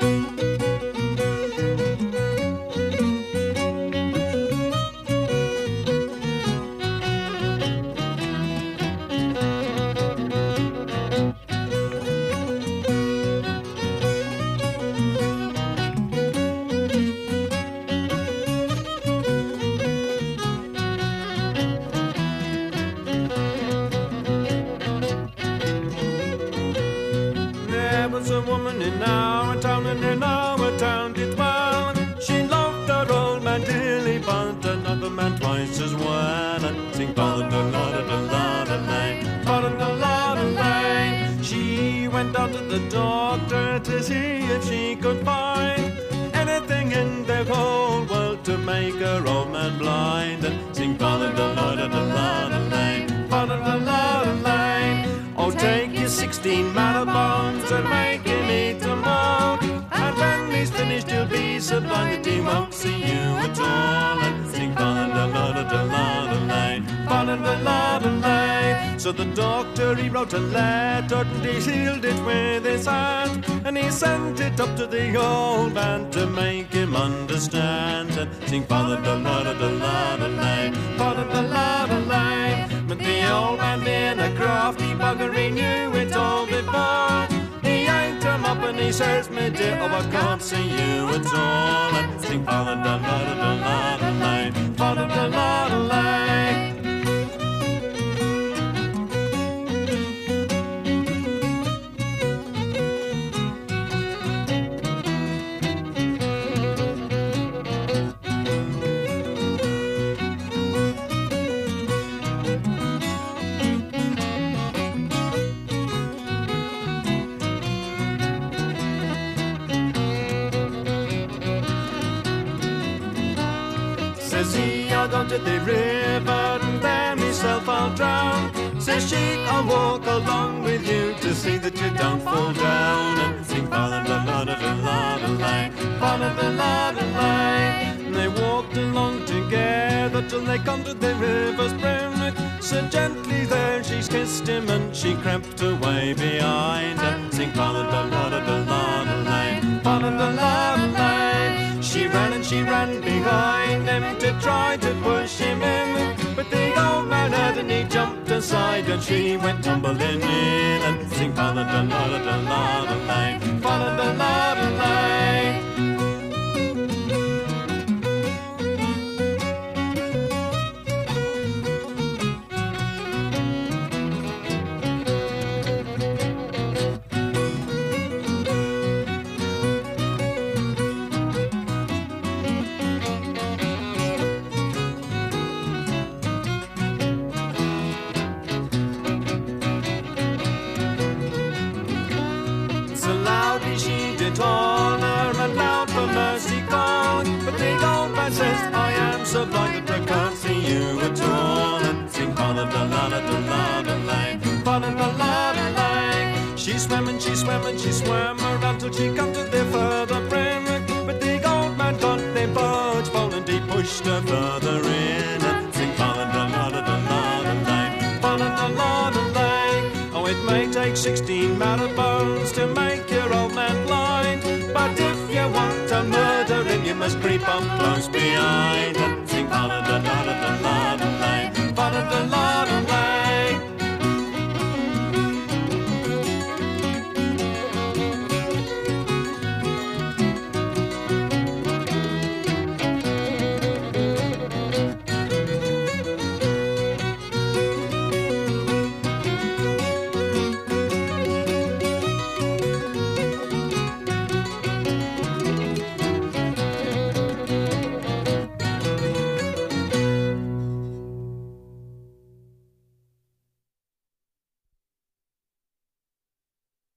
There was a woman in our town, and in our town did dwell. She loved her old man dearly, but another man twice as well. And sing ba-da-da-la-da-da-la-da-lane, ba-da-da-la-da-lane. She went down to the doctor to see if she could find anything in the whole world to make her old man blind. And sing ba-da-da-la-da-da-la-da-lane, ba-da-da-la-da-lane. Oh, take your 16 marrow bones and make him eat them all. And when he's finished, he'll be so blind that he won't see you at all. And sing ba-da-da-la-da-da-la-da-lane, ba-da-da-la-da-lane. So the doctor, he wrote a letter and he sealed it with his hand. And he sent it up to the old man to make him understand. And sing ba-da-da-la-da-da-la-da-lane, ba-da-da-la-da-lane. But the old man being a crafty bugger, he knew it all before. He yanked him up and he says, "Me dear, oh, I can't see you at all." And sing ba-da-da-la-da-da-la-da-lane, ba-da-da-la-da-lane. Says he, "I'll go to the river and there myself I'll drown." Says she, "I'll walk along with you to see that you don't fall down." And sing ba-da-da-la-da-da-la-da-lane, ba-da-da-la-da-lane. And they walked along together till they come to the river's brim. So gently there she's kissed him and she crept away behind. And sing ba-da-da-la-da-da-la-da-lane, ba-da-da-la-da-lane. She ran and she ran behind him to try to push him in, but the old man had and he jumped aside and she went tumbling in. And sing ba-da-da-la-da-da-la-da-lane, ba-da-da-la-da-lane. So loudly she did holler and loud for mercy called, but the old man says, "I am so blind that I can't see you at all." And sing ba-da-da-la-da-da-la-da-lane, ba-da-da-la-da-lane. She swam and she swam and she swam around till she come to the further